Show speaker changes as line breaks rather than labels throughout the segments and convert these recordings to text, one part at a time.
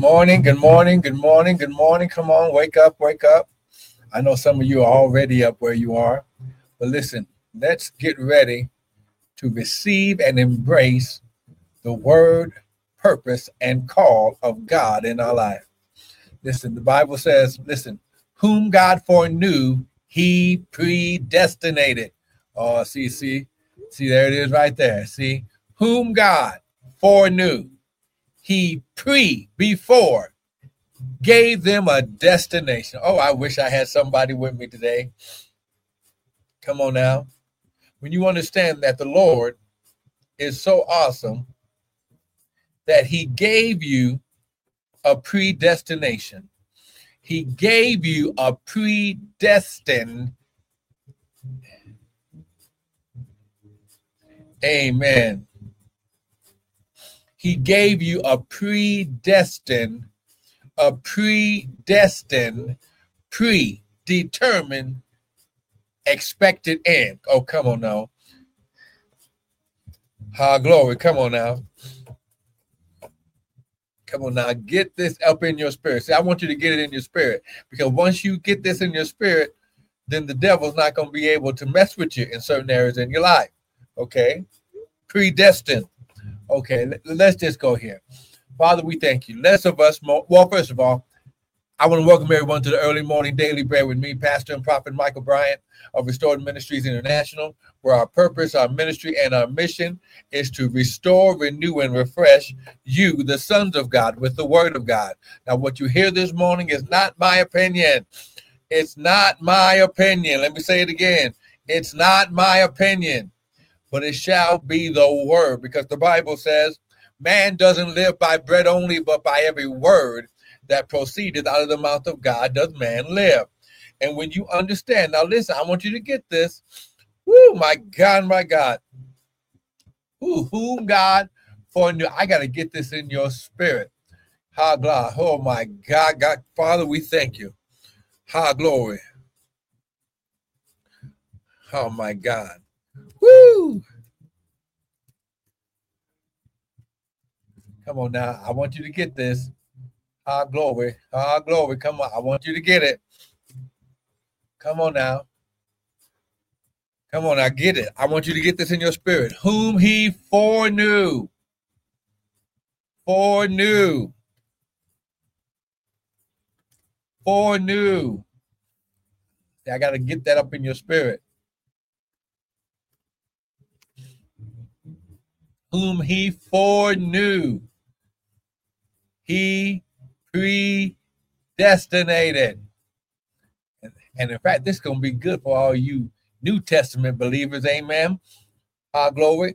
morning, good morning, good morning, good morning. Come on, wake up, wake up. I know some of you are already up where you are, but listen, let's get ready to receive and embrace the word, purpose, and call of God in our life. Listen, the Bible says, listen, whom God foreknew, he predestinated. Oh, see, there it is right there. See, whom God foreknew, he before gave them a destination. Oh, I wish I had somebody with me today. Come on now. When you understand that the Lord is so awesome that he gave you a predestination. He gave you a predestined. Amen. He gave you a predetermined, expected end. Oh, come on now. Glory. Come on now. Come on now. Get this up in your spirit. See, I want you to get it in your spirit, because once you get this in your spirit, then the devil's not going to be able to mess with you in certain areas in your life. Okay? Predestined. Okay, let's just go here. Father, we thank you. Less of us more. Well, first of all, I want to welcome everyone to the Early Morning Daily Bread with me, Pastor and Prophet Michael Bryant of Restored Ministries International, where our purpose, our ministry, and our mission is to restore, renew, and refresh you, the sons of God, with the word of God. Now, what you hear this morning is not my opinion. It's not my opinion. Let me say it again. It's not my opinion, but it shall be the word, because the Bible says, man doesn't live by bread only, but by every word that proceeded out of the mouth of God does man live. And when you understand, now listen, I want you to get this. Woo, my God, my God. Whom God foreknew. I got to get this in your spirit. Ha, glory. Oh, my God, God. Father, we thank you. Ha, glory. Oh, my God. Woo. Come on now. I want you to get this. Ah, glory. Ah, glory. Come on. I want you to get it. Come on now. Come on, I get it. I want you to get this in your spirit. Whom he foreknew. Foreknew. Foreknew. I got to get that up in your spirit. Whom he foreknew. He predestinated. And in fact, this is going to be good for all you New Testament believers. Amen. Glory.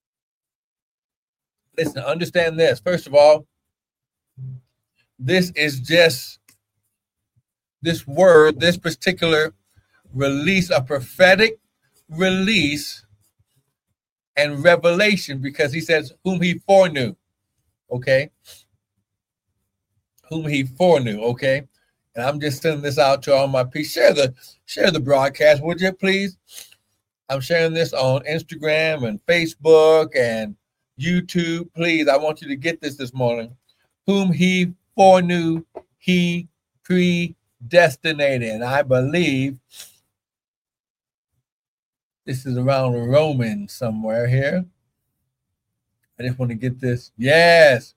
Listen, understand this. First of all, this is just this word, this particular release, a prophetic release and revelation, because he says, whom he foreknew. Okay. Whom he foreknew. Okay. And I'm just sending this out to all my people. Share the broadcast, would you please? I'm sharing this on Instagram and Facebook and YouTube. Please, I want you to get this morning. Whom he foreknew, he predestinated. And I believe this is around Romans somewhere here. I just want to get this. Yes.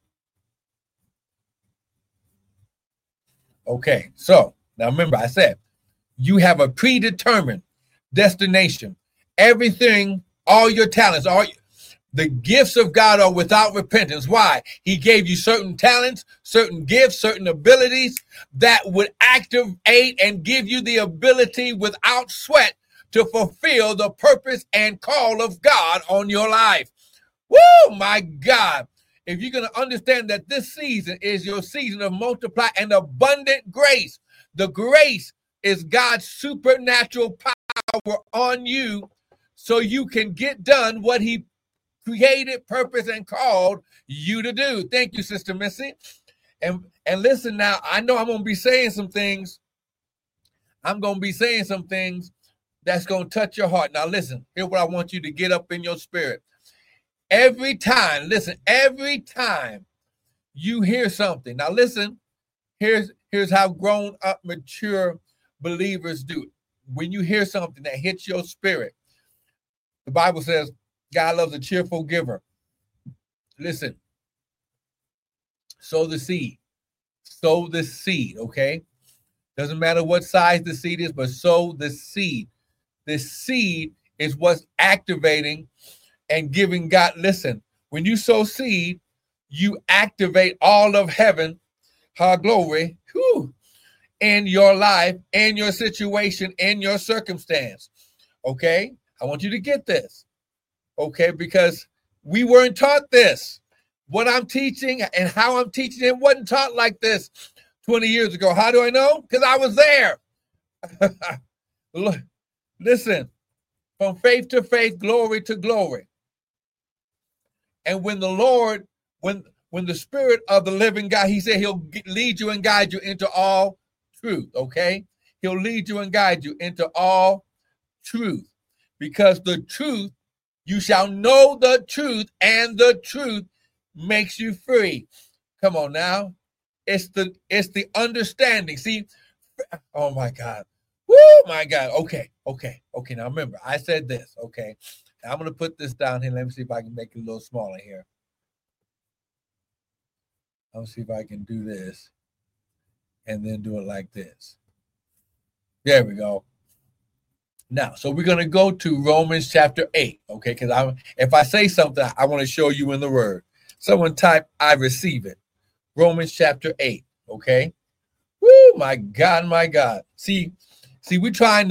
Okay, so now remember, I said you have a predetermined destination. Everything, all your talents, all the gifts of God are without repentance. Why? He gave you certain talents, certain gifts, certain abilities that would activate and give you the ability without sweat to fulfill the purpose and call of God on your life. Woo, my God. If you're going to understand that this season is your season of multiply and abundant grace, the grace is God's supernatural power on you so you can get done what he created, purpose, and called you to do. Thank you, Sister Missy. And listen now, I know I'm going to be saying some things. I'm going to be saying some things that's going to touch your heart. Now listen, here's what I want you to get up in your spirit. Every time you hear something. Now listen, here's how grown up, mature believers do it. When you hear something that hits your spirit, the Bible says God loves a cheerful giver. Listen, sow the seed. Sow the seed, okay? Doesn't matter what size the seed is, but sow the seed. The seed is what's activating and giving God. Listen, when you sow seed, you activate all of heaven, her glory, in your life, in your situation, in your circumstance. Okay? I want you to get this. Okay? Because we weren't taught this. What I'm teaching and how I'm teaching it wasn't taught like this 20 years ago. How do I know? Because I was there. Listen, from faith to faith, glory to glory. And when the Lord, when the Spirit of the living God, he said he'll lead you and guide you into all truth, okay? He'll lead you and guide you into all truth. Because the truth, you shall know the truth, and the truth makes you free. Come on now. It's the understanding. See, oh my God. Woo, my God. Okay. Now remember, I said this, okay? I'm going to put this down here. Let me see if I can make it a little smaller here. I'll see if I can do this and then do it like this. There we go. Now, so we're going to go to Romans chapter 8, okay? Because if I say something, I want to show you in the word. Someone type, I receive it. Romans chapter 8, okay? Woo, my God, my God. See, we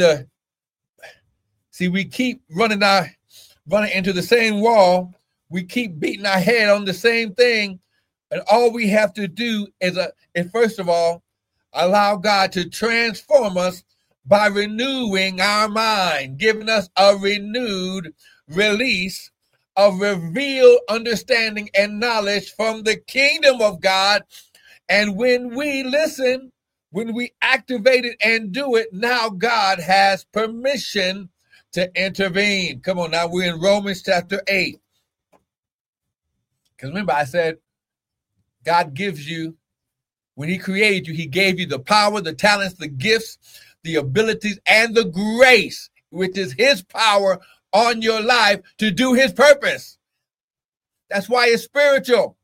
keep running into the same wall. We keep beating our head on the same thing. And all we have to do is first of all, allow God to transform us by renewing our mind, giving us a renewed release of revealed understanding and knowledge from the kingdom of God. And when we listen, when we activate it and do it, now God has permission to intervene. Come on, now we're in Romans chapter 8. Because remember, I said, God gives you, when he created you, he gave you the power, the talents, the gifts, the abilities, and the grace, which is his power on your life to do his purpose. That's why it's spiritual.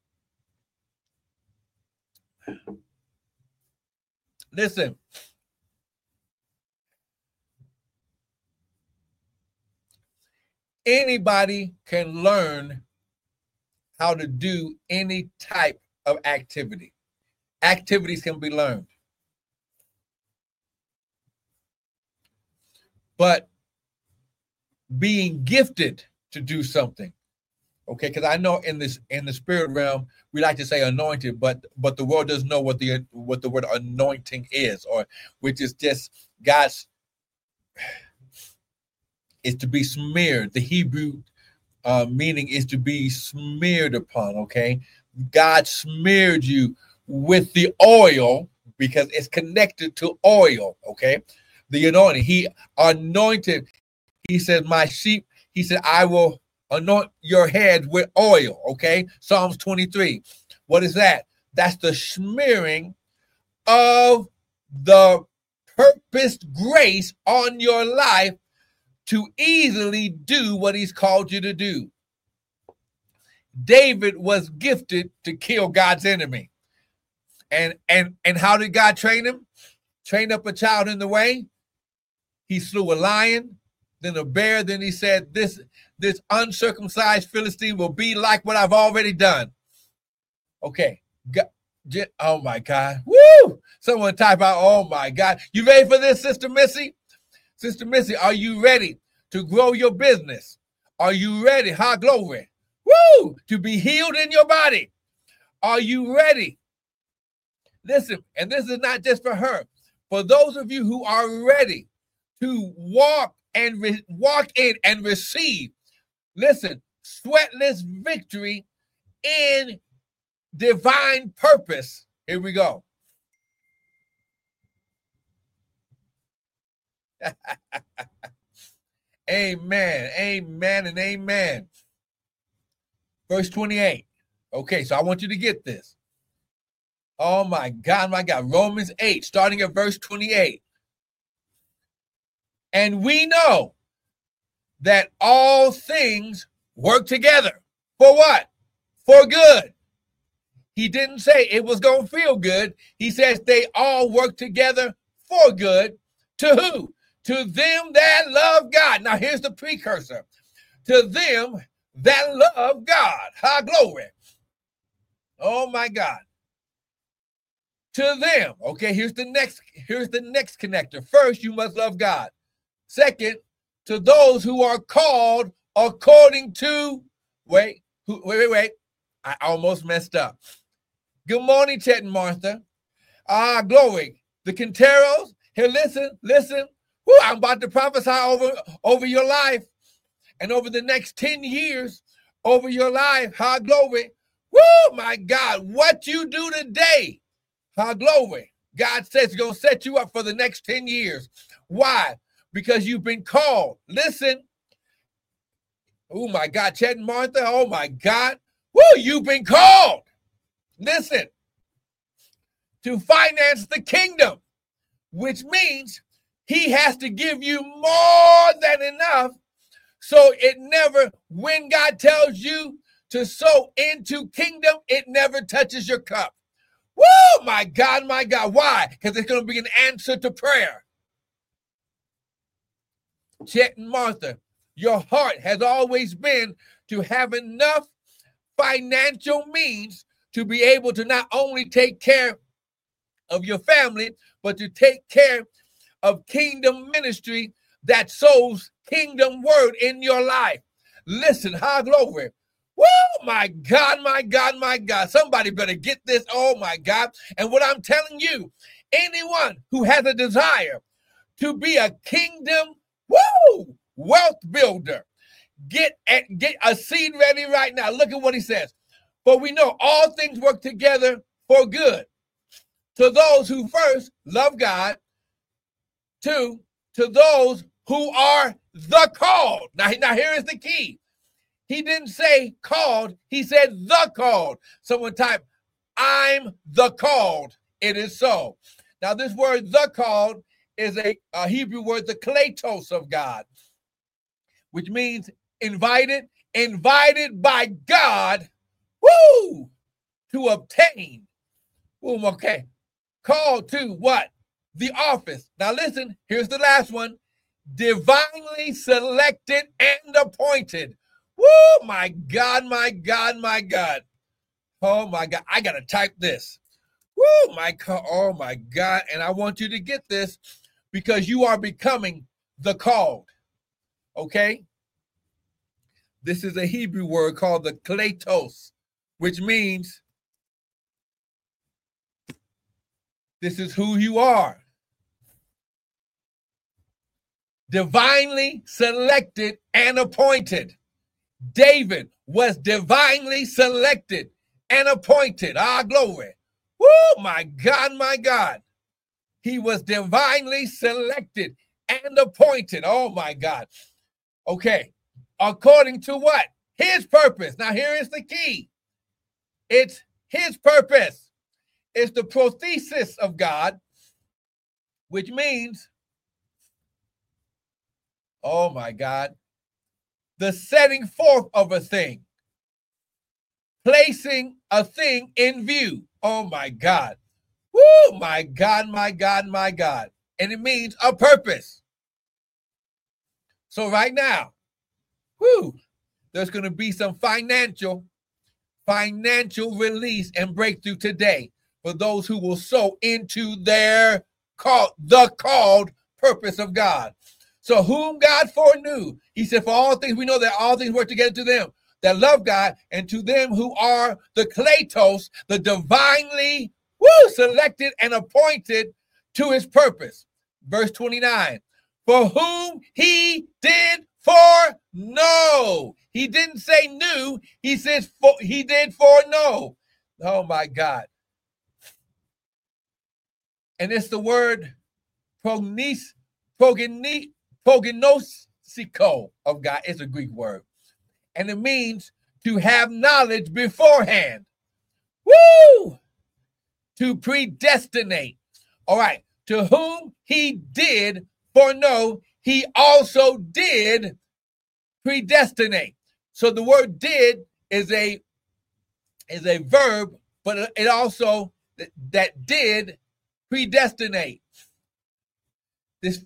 Listen. Anybody can learn how to do any type of activity. Activities can be learned. But being gifted to do something, okay, because I know in the spirit realm, we like to say anointed, but the world doesn't know what the word anointing is, or which is just God's, is to be smeared. The Hebrew meaning is to be smeared upon, okay? God smeared you with the oil because it's connected to oil, okay? The anointing. He anointed. He said, my sheep, he said, I will anoint your head with oil, okay? Psalms 23. What is that? That's the smearing of the purposed grace on your life to easily do what he's called you to do. David was gifted to kill God's enemy. And how did God train him? Train up a child in the way. He slew a lion, then a bear. Then he said, this uncircumcised Philistine will be like what I've already done. Okay. Oh my God. Woo! Someone type out, oh my God. You ready for this, Sister Missy? Sister Missy, are you ready to grow your business? Are you ready? High glory. Woo! To be healed in your body. Are you ready? Listen, and this is not just for her. For those of you who are ready to walk in and receive, listen, sweatless victory in divine purpose. Here we go. Amen, amen, and amen. Verse 28. Okay, so I want you to get this. Oh my God, my God. Romans 8, starting at verse 28. And we know that all things work together. For what? For good. He didn't say it was going to feel good. He says they all work together for good. To who? To them that love God. Now here's the precursor. To them that love God. High glory. Oh my God. To them. Okay, here's the next connector. First, you must love God. Second, to those who are called according to, wait. I almost messed up. Good morning, Chet and Martha. Glory. The Quinteros. Here, listen. Woo, I'm about to prophesy over your life and over the next 10 years over your life. Glory. Woo, my God. What you do today, glory. God says it's going to set you up for the next 10 years. Why? Because you've been called. Listen. Oh, my God. Chet and Martha. Oh, my God. Woo, you've been called. Listen. To finance the kingdom, which means he has to give you more than enough. So it never, when God tells you to sow into kingdom, it never touches your cup. Woo, my God, my God. Why? Because it's going to be an answer to prayer. Chet and Martha, your heart has always been to have enough financial means to be able to not only take care of your family, but to take care of kingdom ministry that sows kingdom word in your life. Listen, high glory. Woo, my God, my God, my God. Somebody better get this. Oh, my God. And what I'm telling you, anyone who has a desire to be a kingdom, wealth builder, get a seed ready right now. Look at what he says. For we know all things work together for good. To those who first love God, two, to those who are the called. Now here is the key. He didn't say called, he said the called. Someone type, I'm the called. It is so. Now this word the called is a Hebrew word, the kletos of God, which means invited by God, to obtain. Okay. Called to what? The office. Now listen, here's the last one. Divinely selected and appointed. Woo, my God, my God, my God. Oh my God, I gotta type this. Woo, my God, oh my God. And I want you to get this because you are becoming the called. Okay? This is a Hebrew word called the kletos, which means this is who you are. Divinely selected and appointed. David was divinely selected and appointed. Glory. Woo, my God, my God. He was divinely selected and appointed. Oh, my God. Okay. According to what? His purpose. Now, here is the key. It's his purpose. It's the prothesis of God, which means, oh my God, the setting forth of a thing, placing a thing in view. Oh my God. Woo, my God, my God, my God. And it means a purpose. So right now, there's going to be some financial release and breakthrough today for those who will sow into the called purpose of God. So whom God foreknew, he said, for all things, we know that all things work together to them that love God, and to them who are the kletos, the divinely selected and appointed to his purpose. Verse 29, for whom he did foreknow. He didn't say knew, he says he did foreknow. Oh my God. And it's the word prognosiko of God. It's a Greek word. And it means to have knowledge beforehand. Woo! To predestinate. All right. To whom he did foreknow, he also did predestinate. So the word did is a verb, but it also that did predestinate. This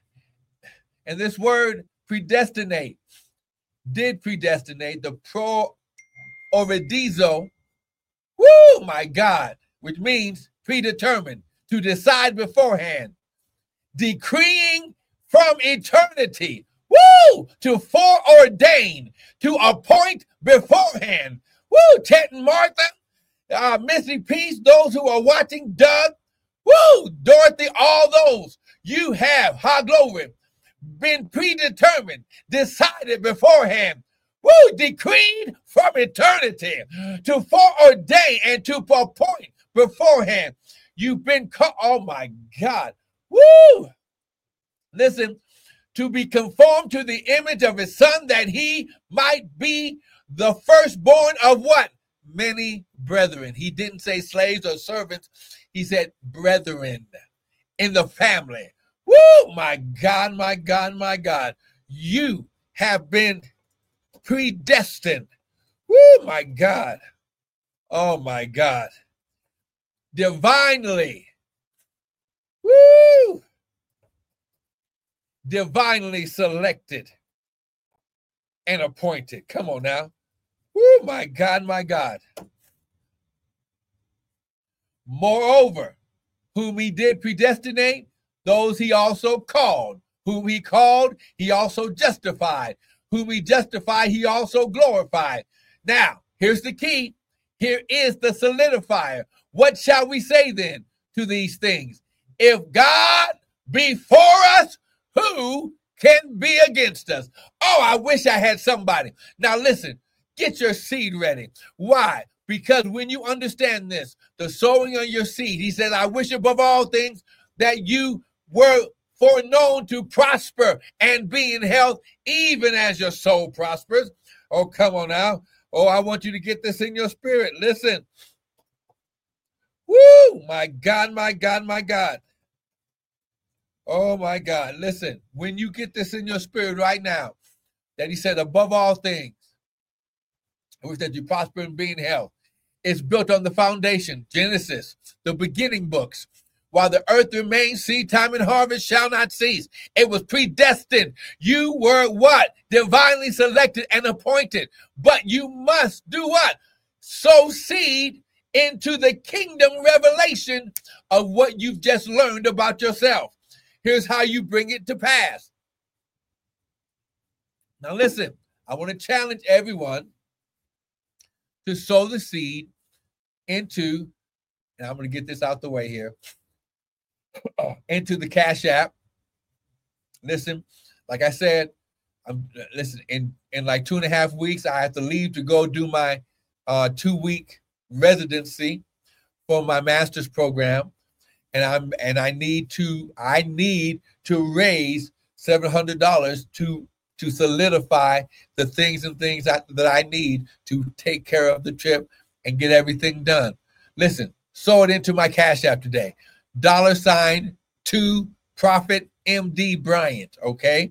word predestinate, did predestinate, the prooredizo, woo, my God, which means predetermined, to decide beforehand, decreeing from eternity, woo, to foreordain, to appoint beforehand. Woo, Ted and Martha, Missy Peace, those who are watching, Doug, woo, Dorothy, all those, you have, ha, glory, been predetermined, decided beforehand, woo, decreed from eternity, to foreordain and to appoint beforehand. You've been called, oh my God, woo, listen, to be conformed to the image of his son, that he might be the firstborn of what? Many brethren. He didn't say slaves or servants. He said brethren in the family. Woo! My God, my God, my God. You have been predestined. Woo! My God. Oh, my God. Divinely. Woo! Divinely selected and appointed. Come on now. Woo, my God, my God. Moreover, whom he did predestinate, those he also called. Whom he called, he also justified. Whom he justified, he also glorified. Now, here's the key. Here is the solidifier. What shall we say then to these things? If God be for us, who can be against us? Oh, I wish I had somebody. Now listen, get your seed ready. Why? Because when you understand this, the sowing of your seed, he said, I wish above all things that you were foreknown to prosper and be in health, even as your soul prospers. Oh, come on now. Oh, I want you to get this in your spirit. Listen. Woo! My God, my God, my God. Oh, my God. Listen, when you get this in your spirit right now, that he said, above all things, I wish that you prosper and be in health. It's built on the foundation, Genesis, the beginning books. While the earth remains, seed time and harvest shall not cease. It was predestined. You were what? Divinely selected and appointed. But you must do what? Sow seed into the kingdom revelation of what you've just learned about yourself. Here's how you bring it to pass. Now listen, I want to challenge everyone to sow the seed into, and I'm going to get this out the way here, into the Cash App. Listen, like I said, listen, in like 2.5 weeks, I have to leave to go do my 2-week residency for my master's program. And I need to raise $700 to solidify the things that I need to take care of the trip and get everything done. Listen, sow it into my Cash App today. $2 Prophet MD Bryant. Okay.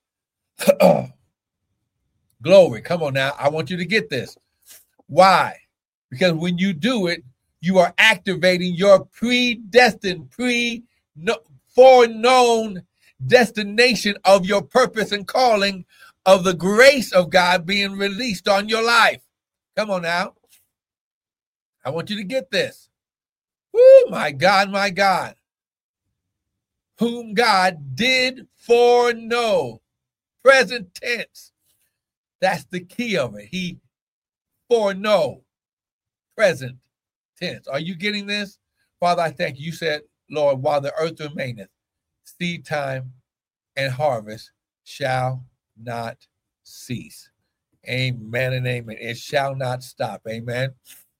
Glory. Come on now. I want you to get this. Why? Because when you do it, you are activating your predestined, foreknown destination of your purpose and calling of the grace of God being released on your life. Come on now. I want you to get this. Woo, my God, my God. Whom God did foreknow. Present tense. That's the key of it. He foreknow. Present tense. Are you getting this? Father, I thank you. You said, Lord, while the earth remaineth, seed time and harvest shall not cease. Amen and amen. It shall not stop. Amen.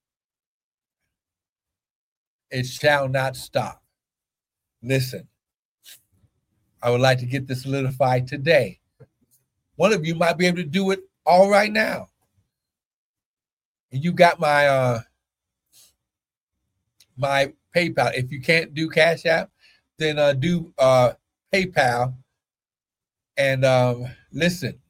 It shall not stop. Listen, I would like to get this solidified today. One of you might be able to do it all right now. And you got my my PayPal. If you can't do Cash App, then do PayPal. And listen.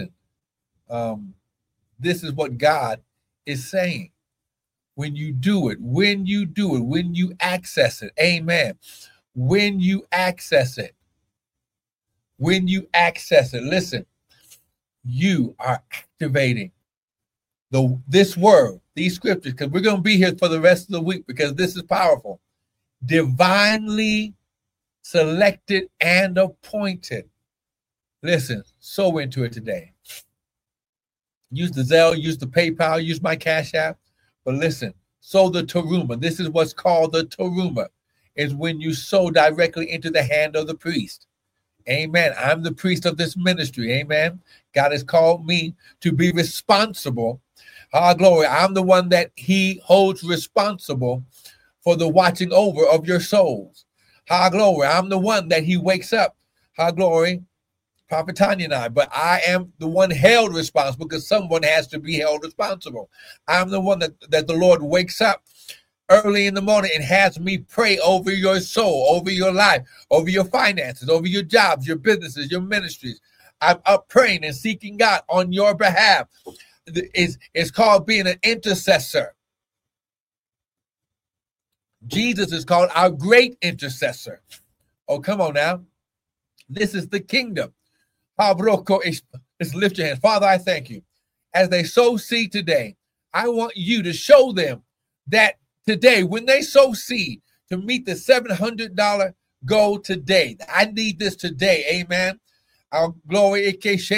This is what God is saying. When you do it, when you access it, amen. When you access it, listen, you are activating this word, these scriptures, because we're going to be here for the rest of the week because this is powerful. Divinely selected and appointed. Listen, sow into it today. Use the Zelle, use the PayPal, use my Cash App. But listen, sow the teruma. This is what's called the teruma, is when you sow directly into the hand of the priest. Amen. I'm the priest of this ministry. Amen. God has called me to be responsible. Glory. I'm the one that he holds responsible for the watching over of your souls. Glory. I'm the one that he wakes up. Glory. Prophet Tanya and I, but I am the one held responsible because someone has to be held responsible. I'm the one that the Lord wakes up early in the morning and has me pray over your soul, over your life, over your finances, over your jobs, your businesses, your ministries. I'm up praying and seeking God on your behalf. It's called being an intercessor. Jesus is called our great intercessor. Oh, come on now. This is the kingdom. Let's lift your hands. Father, I thank you. As they sow seed today, I want you to show them that today, when they sow seed to meet the $700 goal today, I need this today. Amen. Our glory.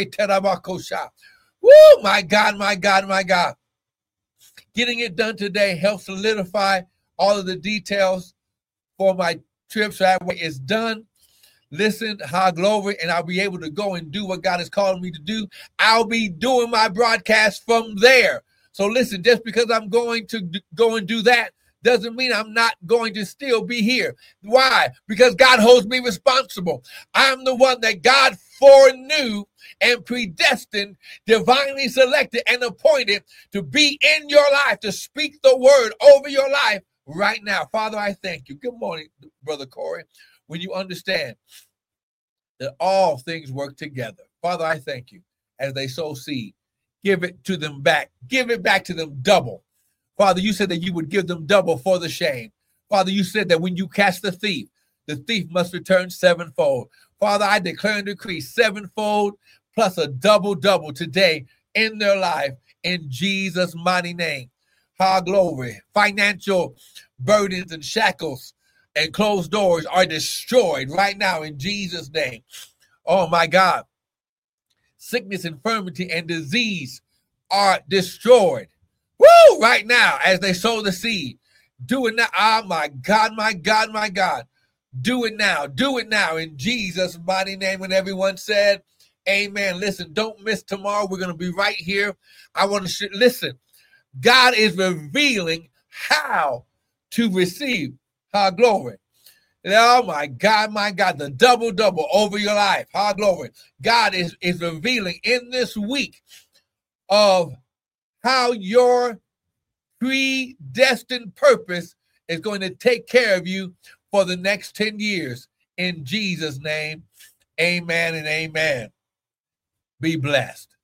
Woo, my God, my God, my God. Getting it done today helps solidify all of the details for my trip. So that way it's done. Listen, glory, and I'll be able to go and do what God has called me to do. I'll be doing my broadcast from there. So listen, just because I'm going to go and do that doesn't mean I'm not going to still be here. Why? Because God holds me responsible. I'm the one that God foreknew and predestined, divinely selected and appointed to be in your life, to speak the word over your life right now. Father, I thank you. Good morning, Brother Corey. When you understand that all things work together. Father, I thank you. As they sow seed, give it to them back. Give it back to them double. Father, you said that you would give them double for the shame. Father, you said that when you catch the thief must return sevenfold. Father, I declare and decree sevenfold plus a double today in their life in Jesus' mighty name. Glory. Financial burdens and shackles and closed doors are destroyed right now in Jesus' name. Oh my God. Sickness, infirmity, and disease are destroyed. Woo! Right now, as they sow the seed. Do it now. Oh my God, my God, my God. Do it now. Do it now in Jesus' mighty name. And everyone said, amen. Listen, don't miss tomorrow. We're going to be right here. I want to listen. God is revealing how to receive glory. Oh my God, the double over your life. Glory. God is revealing in this week of how your predestined purpose is going to take care of you for the next 10 years. In Jesus' name, amen and amen. Be blessed.